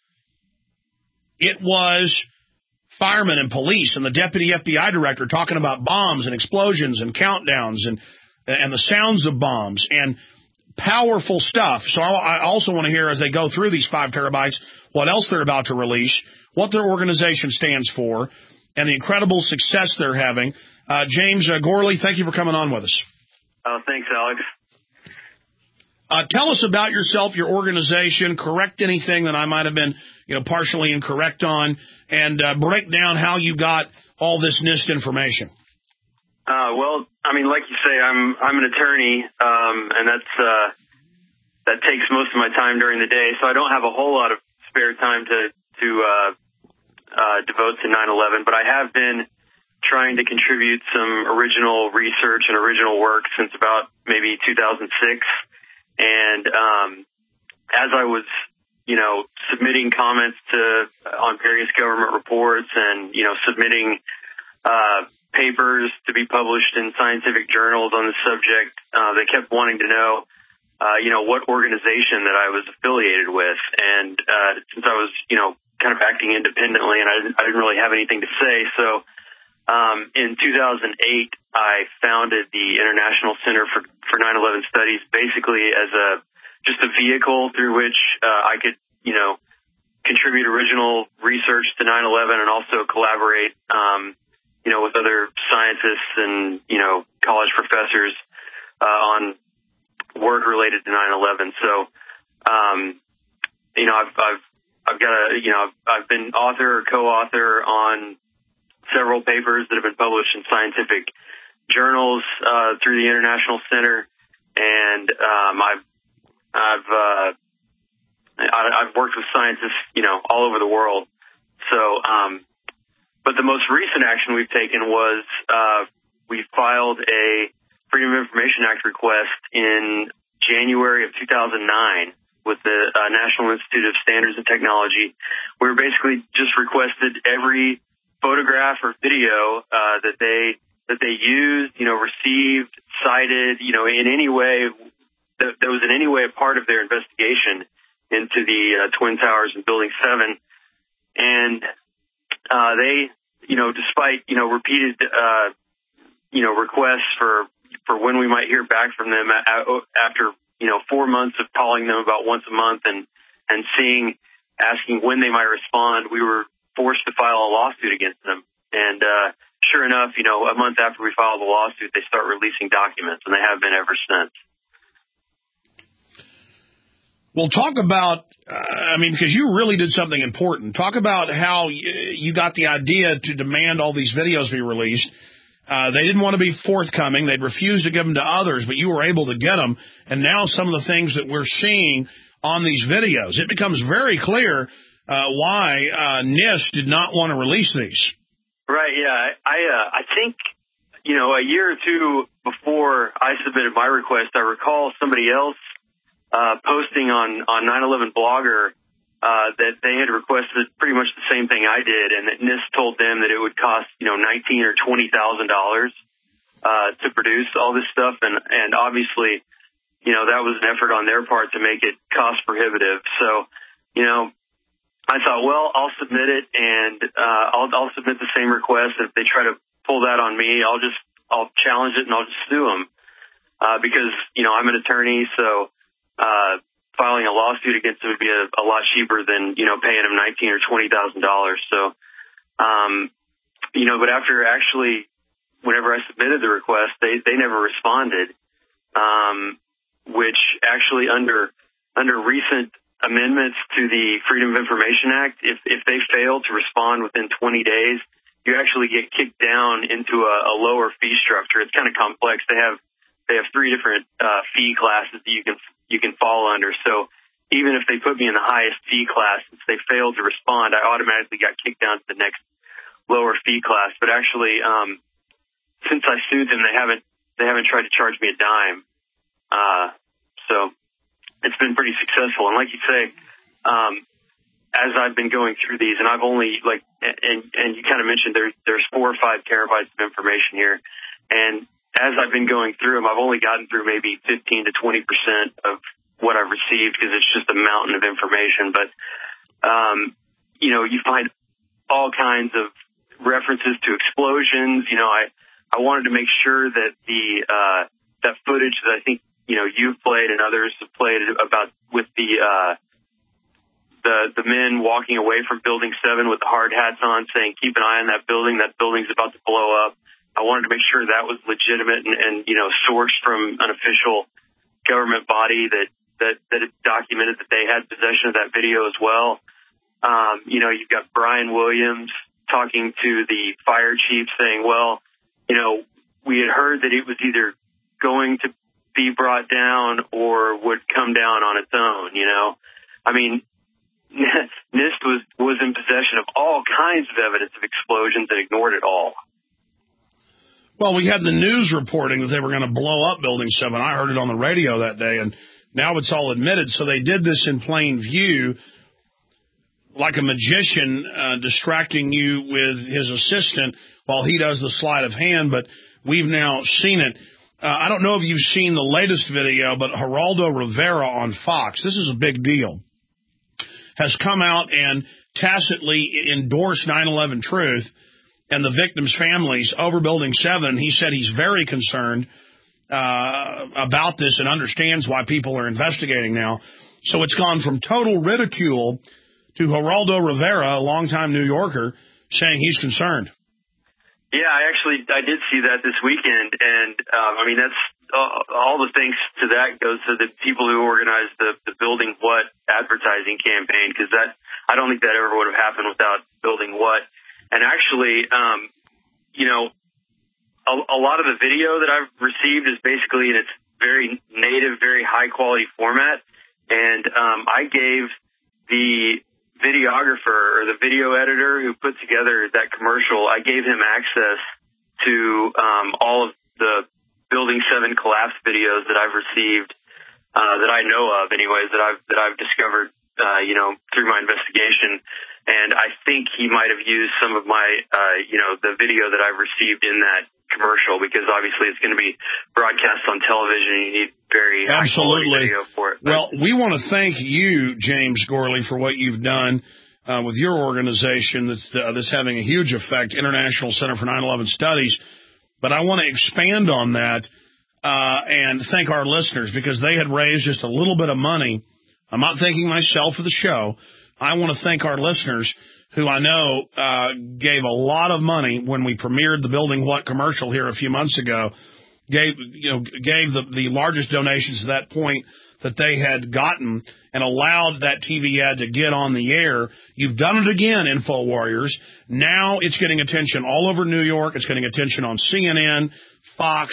It was firemen and police and the deputy F B I director talking about bombs and explosions and countdowns and and the sounds of bombs and powerful stuff. So I also want to hear, as they go through these five terabytes, what else they're about to release, what their organization stands for, and the incredible success they're having. Uh, James uh, Gorley, thank you for coming on with us. Uh, thanks, Alex. Uh, tell us about yourself, your organization, correct anything that I might have been, you know, partially incorrect on, and uh, break down how you got all this NIST information. Uh, well, I mean, like you say, I'm I'm an attorney, um, and that's uh, that takes most of my time during the day. So I don't have a whole lot of spare time to to uh, uh, devote to nine eleven. But I have been trying to contribute some original research and original work since about maybe two thousand six. And um, as I was, you know, submitting comments to on various government reports and you know submitting uh, papers to be published in scientific journals on the subject, uh, they kept wanting to know, uh, you know, what organization that I was affiliated with. And, uh, since I was, you know, kind of acting independently and I didn't, I didn't really have anything to say. So, um, in two thousand eight, I founded the International Center for, for nine eleven Studies, basically as a, just a vehicle through which, uh, I could, you know, contribute original research to nine eleven and also collaborate, um, you know, with other scientists and, you know, college professors, uh, on work related to nine eleven. So, um, you know, I've, I've, I've got a, you know, I've, I've been author or co-author on several papers that have been published in scientific journals, uh, through the International Center. And, um, I've, I've, uh, I, I've worked with scientists, you know, all over the world. So, um, But the most recent action we've taken was uh, we filed a Freedom of Information Act request in January of two thousand nine with the uh, National Institute of Standards and Technology. We basically just requested every photograph or video uh, that they that they used, you know, received, cited, you know, in any way that, that was in any way a part of their investigation into the uh, Twin Towers and Building seven. And uh, they you know, despite, you know, repeated, uh, you know, requests for, for when we might hear back from them after, you know, four months of calling them about once a month and, and seeing, asking when they might respond, we were forced to file a lawsuit against them. And, uh, sure enough, you know, a month after we filed the lawsuit, they start releasing documents, and they have been ever since. Well, talk about, uh, I mean, because you really did something important. Talk about how you got the idea to demand all these videos be released. Uh, they didn't want to be forthcoming. They'd refused to give them to others, but you were able to get them. And now some of the things that we're seeing on these videos, it becomes very clear uh, why uh, NIST did not want to release these. Right, yeah. I uh, I think, you know, a year or two before I submitted my request, I recall somebody else uh, posting on, on nine eleven Blogger uh, that they had requested pretty much the same thing I did, and that NIST told them that it would cost, you know, nineteen thousand dollars or twenty thousand dollars uh, to produce all this stuff, and, and obviously, you know, that was an effort on their part to make it cost prohibitive. So, you know, I thought, well, I'll submit it, and uh, I'll, I'll submit the same request. And if they try to pull that on me, I'll just I'll challenge it and I'll just sue them uh, because, you know, I'm an attorney, so uh, filing a lawsuit against them would be a, a lot cheaper than, you know, paying them nineteen thousand dollars or twenty thousand dollars. So, um, you know, but after actually, whenever I submitted the request, they they never responded, um, which actually under under recent amendments to the Freedom of Information Act, if if they fail to respond within twenty days, you actually get kicked down into a, a lower fee structure. It's kind of complex. They have they have three different uh, fee classes that you can you can fall under. So even if they put me in the highest fee class, since they failed to respond, I automatically got kicked down to the next lower fee class. But actually, um, since I sued them, they haven't they haven't tried to charge me a dime. Uh, so. It's been pretty successful. And like you say, um, as I've been going through these, and I've only, like, and, and you kind of mentioned there, there's four or five terabytes of information here. And as I've been going through them, I've only gotten through maybe fifteen to twenty percent of what I've received because it's just a mountain of information. But, um, you know, you find all kinds of references to explosions. You know, I, I wanted to make sure that the, uh, that footage that I think, you know, you've played and others have played about with the, uh, the, the men walking away from Building seven with the hard hats on saying, keep an eye on that building. That building's about to blow up. I wanted to make sure that was legitimate and, and you know, sourced from an official government body that, that, that it documented that they had possession of that video as well. Um, you know, you've got Brian Williams talking to the fire chief saying, well, you know, we had heard that it was either going to be brought down or would come down on its own, you know. I mean, NIST was, was in possession of all kinds of evidence of explosions and ignored it all. Well, we had the news reporting that they were going to blow up Building seven. I heard it on the radio that day, and now it's all admitted. So they did this in plain view, like a magician uh, distracting you with his assistant while he does the sleight of hand, but we've now seen it. Uh, I don't know if you've seen the latest video, but Geraldo Rivera on Fox, this is a big deal, has come out and tacitly endorsed nine eleven Truth and the victims' families over Building seven. He said he's very concerned uh, about this and understands why people are investigating now. So it's gone from total ridicule to Geraldo Rivera, a longtime New Yorker, saying he's concerned. Yeah, I actually, I did see that this weekend, and, um, I mean, that's, uh, all the thanks to that goes to the people who organized the, the Building What advertising campaign, because that, I don't think that ever would have happened without Building What. And actually, um, you know, a, a lot of the video that I've received is basically in its very native, very high-quality format, and um, I gave the videographer or the video editor who put together that commercial, I gave him access to um, all of the Building seven collapse videos that I've received, uh, that I know of anyways, that I've, that I've discovered, uh, you know, through my investigation. And I think he might have used some of my, uh, you know, the video that I've received in that commercial, because obviously it's going to be broadcast on television and you need very absolutely high quality video for it. But well, we want to thank you, James Gourley, for what you've done. uh, with your organization that's, uh, that's having a huge effect, International Center for nine eleven Studies. But I want to expand on that uh, and thank our listeners because they had raised just a little bit of money. I'm not thanking myself for the show. I want to thank our listeners who I know uh, gave a lot of money when we premiered the Building What commercial here a few months ago, gave you know gave the, the largest donations to that point that they had gotten and allowed that T V ad to get on the air. You've done it again, Info Warriors. Now it's getting attention all over New York. It's getting attention on C N N, Fox,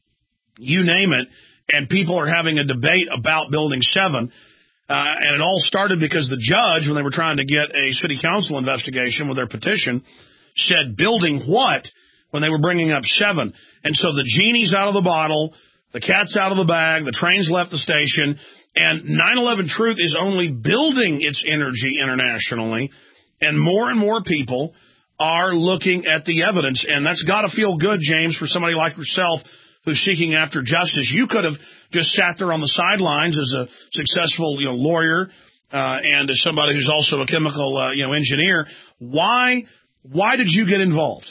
you name it, and people are having a debate about Building seven. Uh, and it all started because the judge, when they were trying to get a city council investigation with their petition, said building what when they were bringing up seven. And so the genie's out of the bottle, the cat's out of the bag, the train's left the station, and nine eleven Truth is only building its energy internationally, and more and more people are looking at the evidence. And that's got to feel good, James, for somebody like yourself who's seeking after justice. You could have just sat there on the sidelines as a successful, you know, lawyer uh, and as somebody who's also a chemical, uh, you know, engineer. Why, why did you get involved?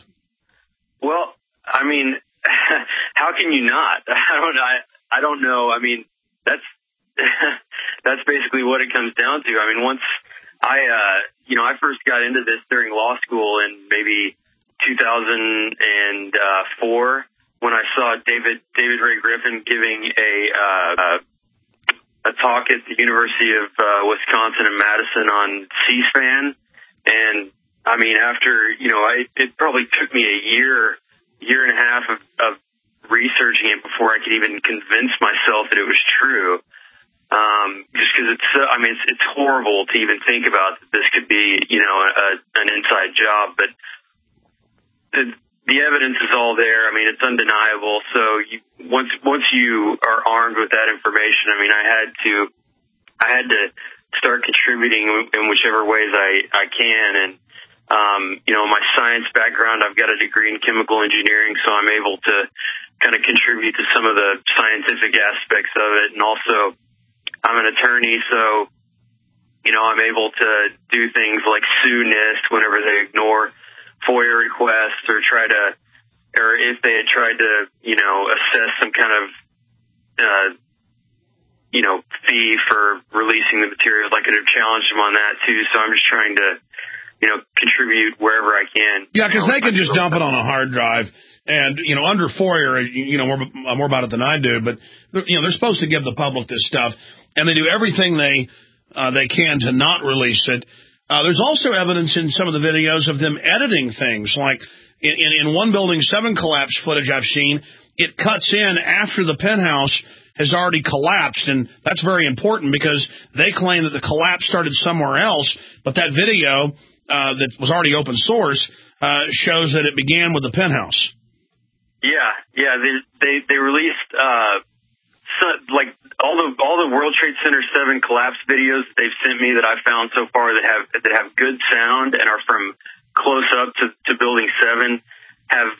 Well, I mean, how can you not? I don't, I, I don't know. I mean, that's that's basically what it comes down to. I mean, once I, uh, you know, I first got into this during law school in maybe two thousand four. When I saw David David Ray Griffin giving a uh, a talk at the University of uh, Wisconsin in Madison on C-SPAN, and I mean, after you know, I, it probably took me a year, year and a half of, of researching it before I could even convince myself that it was true. Um, just because it's, uh, I mean, it's, it's horrible to even think about that this could be, you know, a, an inside job, but the The evidence is all there. I mean, it's undeniable. So you, once once you are armed with that information, I mean, I had to I had to start contributing in whichever ways I I can. And um, you know, my science background, I've got a degree in chemical engineering, so I'm able to kind of contribute to some of the scientific aspects of it. And also, I'm an attorney, so you know, I'm able to do things like sue NIST whenever they ignore FOIA requests or try to, or if they had tried to, you know, assess some kind of, uh, you know, fee for releasing the materials, I could have challenged them on that too. So I'm just trying to, you know, contribute wherever I can. Yeah, because they can just dump it on a hard drive. And, you know, under FOIA, you know, more, more about it than I do, but, you know, they're supposed to give the public this stuff, and they do everything they uh, they can to not release it. Uh, there's also evidence in some of the videos of them editing things. Like in, in, in one Building seven collapse footage I've seen, it cuts in after the penthouse has already collapsed. And that's very important because they claim that the collapse started somewhere else. But that video uh, that was already open source uh, shows that it began with the penthouse. Yeah, yeah. They they, they released uh, so, like all the all the World Trade Center seven collapse videos that they've sent me that I've found so far that have that have good sound and are from close up to, to Building seven have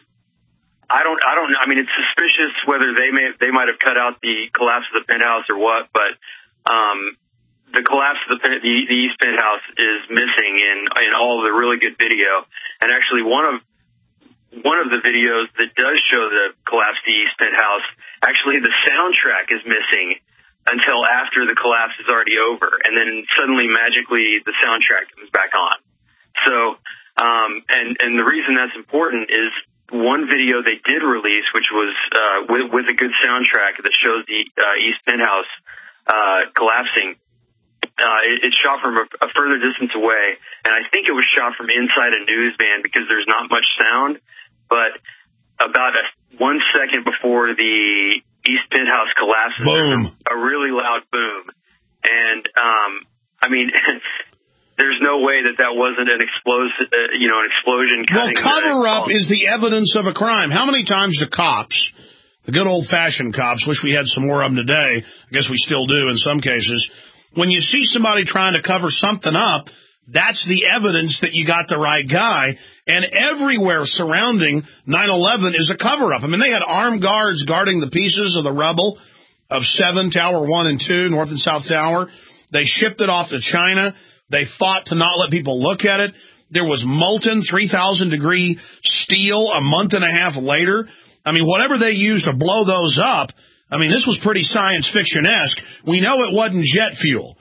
I don't I don't I mean it's suspicious whether they may they might have cut out the collapse of the penthouse or what, but um, the collapse of the, the the East Penthouse is missing in in all of the really good video. And actually one of one of the videos that does show the collapse of the East Penthouse, actually the soundtrack is missing until after the collapse is already over, and then suddenly magically the soundtrack comes back on. So, um, and and the reason that's important is one video they did release, which was uh, with with a good soundtrack that shows the uh, East Penthouse uh, collapsing. Uh, it, it's shot from a, a further distance away, and I think it was shot from inside a news van because there's not much sound. But about a, one second before the East Penthouse collapses, boom, a really loud boom. And, um, I mean, there's no way that that wasn't an explosive, uh, you know, an explosion. Well, cover-up is the evidence of a crime. How many times do cops, the good old-fashioned cops, wish we had some more of them today, I guess we still do in some cases, when you see somebody trying to cover something up, that's the evidence that you got the right guy. And everywhere surrounding nine eleven is a cover-up. I mean, they had armed guards guarding the pieces of the rubble of seven, Tower one and two, North and South Tower. They shipped it off to China. They fought to not let people look at it. There was molten three thousand degree steel a month and a half later. I mean, whatever they used to blow those up, I mean, this was pretty science fiction-esque. We know it wasn't jet fuel.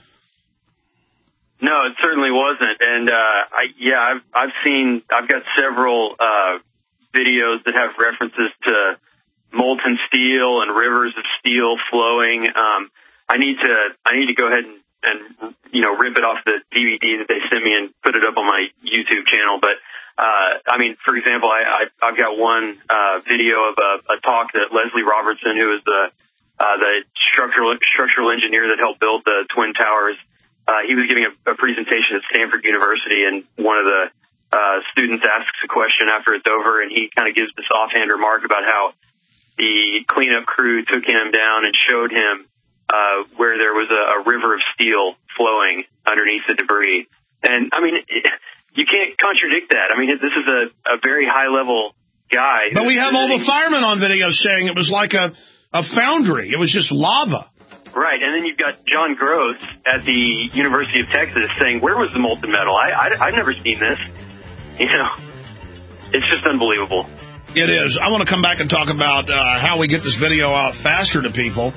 No, it certainly wasn't. And, uh, I, yeah, I've, I've seen, I've got several, uh, videos that have references to molten steel and rivers of steel flowing. Um, I need to, I need to go ahead and, and, you know, rip it off the D V D that they sent me and put it up on my YouTube channel. But, uh, I mean, for example, I, I, I've got one, uh, video of a, a talk that Leslie Robertson, who is the, uh, the structural, structural engineer that helped build the Twin Towers, uh, he was giving a, a presentation at Stanford University, and one of the, uh, students asks a question after it's over, and he kind of gives this offhand remark about how the cleanup crew took him down and showed him, uh, where there was a, a river of steel flowing underneath the debris. And, I mean, it, you can't contradict that. I mean, this is a, a very high-level guy. But we have all the firemen on video saying it was like a, a foundry. It was just lava. Right, and then you've got John Gross at the University of Texas saying, where was the molten metal? I, I, I've never seen this. You know, it's just unbelievable. It is. I want to come back and talk about uh, how we get this video out faster to people.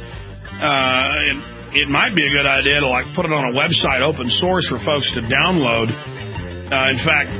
Uh, it, it might be a good idea to, like, put it on a website, open source, for folks to download. Uh, in fact,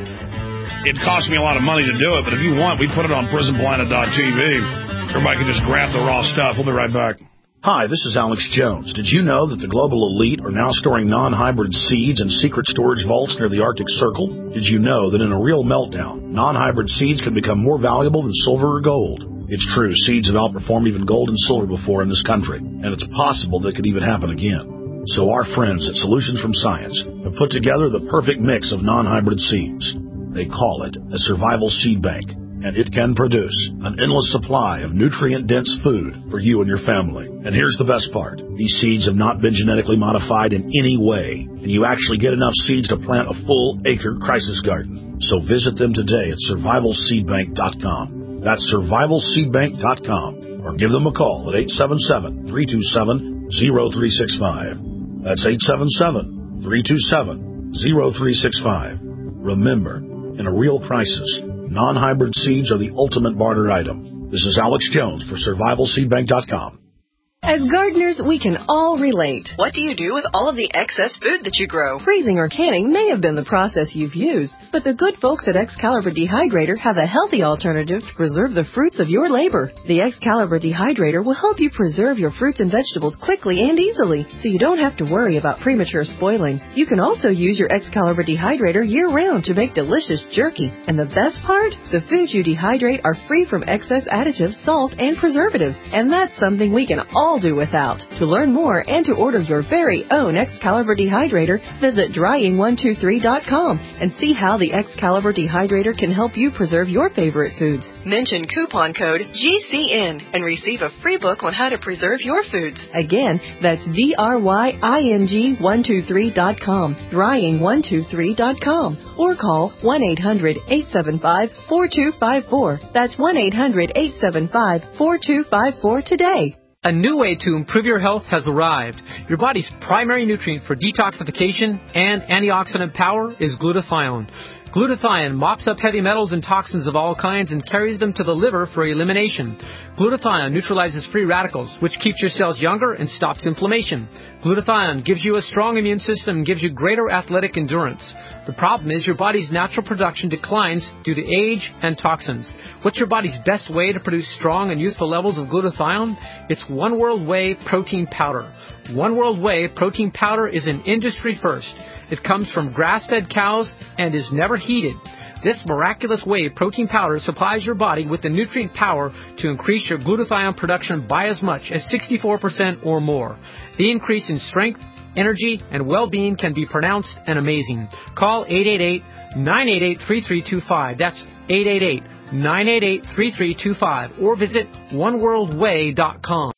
it costs me a lot of money to do it, but if you want, we put it on prison planet dot t v. Everybody can just grab the raw stuff. We'll be right back. Hi, this is Alex Jones. Did you know that the global elite are now storing non-hybrid seeds in secret storage vaults near the Arctic Circle? Did you know that in a real meltdown, non-hybrid seeds can become more valuable than silver or gold? It's true, seeds have outperformed even gold and silver before in this country, and it's possible that could even happen again. So our friends at Solutions from Science have put together the perfect mix of non-hybrid seeds. They call it a survival seed bank, and it can produce an endless supply of nutrient-dense food for you and your family. And here's the best part. These seeds have not been genetically modified in any way, and you actually get enough seeds to plant a full acre crisis garden. So visit them today at survival seed bank dot com. That's survival seed bank dot com. Or give them a call at eight seven seven, three two seven, zero three six five. That's eight seven seven, three two seven, zero three six five. Remember, in a real crisis, non-hybrid seeds are the ultimate barter item. This is Alex Jones for survival seed bank dot com. As gardeners, we can all relate. What do you do with all of the excess food that you grow? Freezing or canning may have been the process you've used, but the good folks at Excalibur Dehydrator have a healthy alternative to preserve the fruits of your labor. The Excalibur Dehydrator will help you preserve your fruits and vegetables quickly and easily, so you don't have to worry about premature spoiling. You can also use your Excalibur Dehydrator year-round to make delicious jerky. And the best part? The foods you dehydrate are free from excess additives, salt, and preservatives, and that's something we can all do without. To learn more and to order your very own Excalibur Dehydrator, visit drying one two three dot com and see how the Excalibur Dehydrator can help you preserve your favorite foods. Mention coupon code G C N and receive a free book on how to preserve your foods. Again, that's D R Y I N G one two three dot com, drying one two three dot com, or call one eight hundred, eight seven five, four two five four. That's one eight hundred, eight seven five, four two five four today. A new way to improve your health has arrived. Your body's primary nutrient for detoxification and antioxidant power is glutathione. Glutathione mops up heavy metals and toxins of all kinds and carries them to the liver for elimination. Glutathione neutralizes free radicals, which keeps your cells younger and stops inflammation. Glutathione gives you a strong immune system and gives you greater athletic endurance. The problem is your body's natural production declines due to age and toxins. What's your body's best way to produce strong and youthful levels of glutathione? It's One World Whey Protein Powder. One World Whey Protein Powder is an industry first. It comes from grass-fed cows and is never heated. This miraculous whey protein powder supplies your body with the nutrient power to increase your glutathione production by as much as sixty-four percent or more. The increase in strength, energy, and well-being can be pronounced and amazing. Call eight eight eight, nine eight eight, three three two five. That's eight eight eight, nine eight eight, three three two five. Or visit one world way dot com.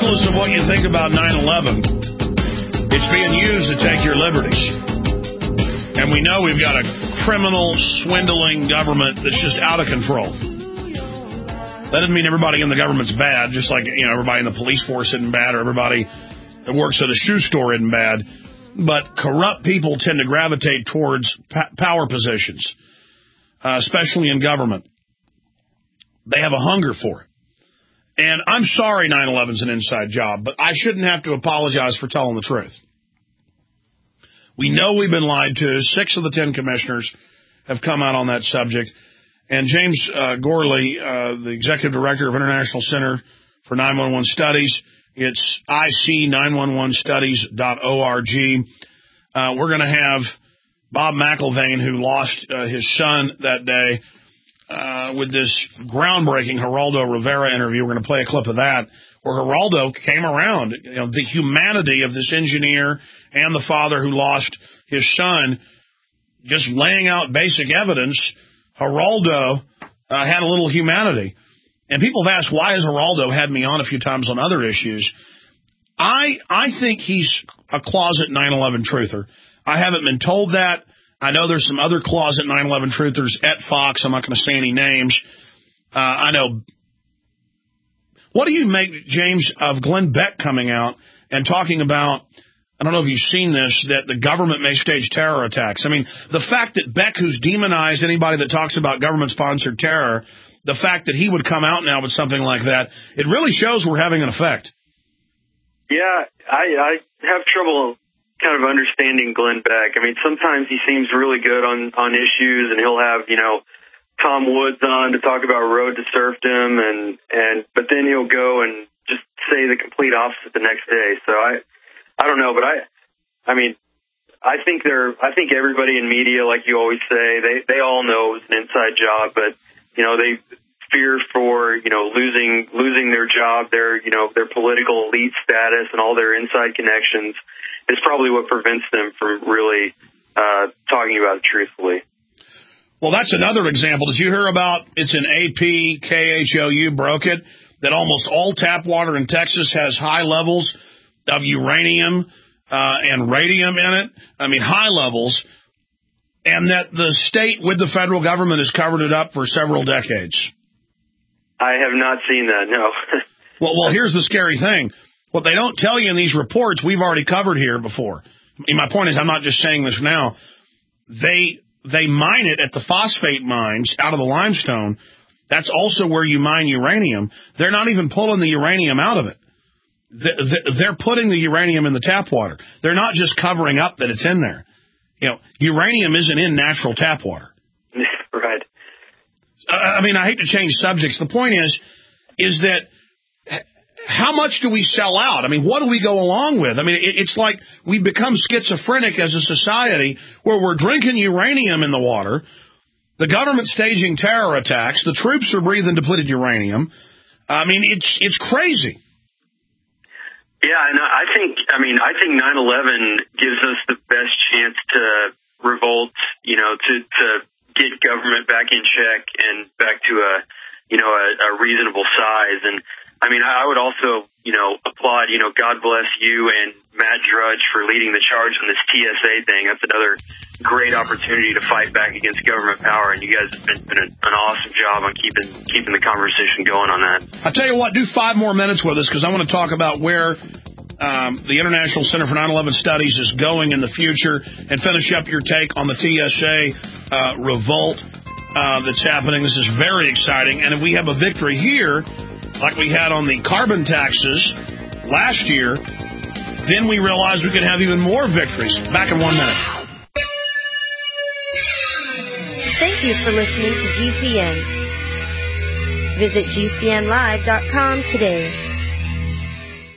regardless of what you think about nine eleven, it's being used to take your liberties. And we know we've got a criminal, swindling government that's just out of control. That doesn't mean everybody in the government's bad, just like, you know, everybody in the police force isn't bad or everybody that works at a shoe store isn't bad. But corrupt people tend to gravitate towards pa- power positions, uh, especially in government. They have a hunger for it. And I'm sorry nine eleven's an inside job, but I shouldn't have to apologize for telling the truth. We know we've been lied to. Six of the ten commissioners have come out on that subject. And James uh, Gorley, uh, the executive director of International Center for nine one one Studies, it's I C nine one one studies dot org. Uh, we're going to have Bob McIlvaine, who lost uh, his son that day, uh, with this groundbreaking Geraldo Rivera interview. We're going to play a clip of that, where Geraldo came around, you know, the humanity of this engineer and the father who lost his son, just laying out basic evidence. Geraldo uh, had a little humanity. And people have asked, why has Geraldo had me on a few times on other issues? I I think he's a closet nine eleven truther. I haven't been told that. I know there's some other closet nine eleven truthers at Fox. I'm not going to say any names. Uh, I know. What do you make, James, of Glenn Beck coming out and talking about, I don't know if you've seen this, that the government may stage terror attacks? I mean, the fact that Beck, who's demonized anybody that talks about government-sponsored terror, the fact that he would come out now with something like that, it really shows we're having an effect. Yeah, I, I have trouble kind of understanding Glenn Beck. I mean, sometimes he seems really good on, on issues, and he'll have, you know, Tom Woods on to talk about road to serfdom, and, and but then he'll go and just say the complete opposite the next day. So I I don't know, but I I mean I think they're I think everybody in media, like you always say, they they all know it's an inside job, but you know, they fear for, you know, losing losing their job, their you know, their political elite status and all their inside connections is probably what prevents them from really uh talking about it truthfully. Well, that's another example. Did you hear about, it's an A P, K H O U broke it, that almost all tap water in Texas has high levels of uranium uh, and radium in it. I mean, high levels. And that the state with the federal government has covered it up for several decades. I have not seen that, no. well, well, here's the scary thing. What they don't tell you in these reports, we've already covered here before. I mean, my point is, I'm not just saying this now. They... They mine it at the phosphate mines out of the limestone. That's also where you mine uranium. They're not even pulling the uranium out of it. They're putting the uranium in the tap water. They're not just covering up that it's in there. You know, uranium isn't in natural tap water. Right. I mean, I hate to change subjects. The point is, is that how much do we sell out? I mean, what do we go along with? I mean, it, it's like we've become schizophrenic as a society where we're drinking uranium in the water, the government staging terror attacks, the troops are breathing depleted uranium. I mean, it's it's crazy. Yeah, and I think, I mean, I think nine eleven gives us the best chance to revolt, you know, to, to get government back in check and back to a, you know, a, a reasonable size. And I mean, I would also, you know, applaud, you know, God bless you and Matt Drudge for leading the charge on this T S A thing. That's another great opportunity to fight back against government power, and you guys have been, been a, an awesome job on keeping keeping the conversation going on that. I'll tell you what, do five more minutes with us, because I want to talk about where um, the International Center for nine eleven Studies is going in the future, and finish up your take on the T S A uh, revolt uh, that's happening. This is very exciting, and if we have a victory here, like we had on the carbon taxes last year, then we realized we could have even more victories. Back in one minute. Thank you for listening to G C N. Visit G C N live dot com today.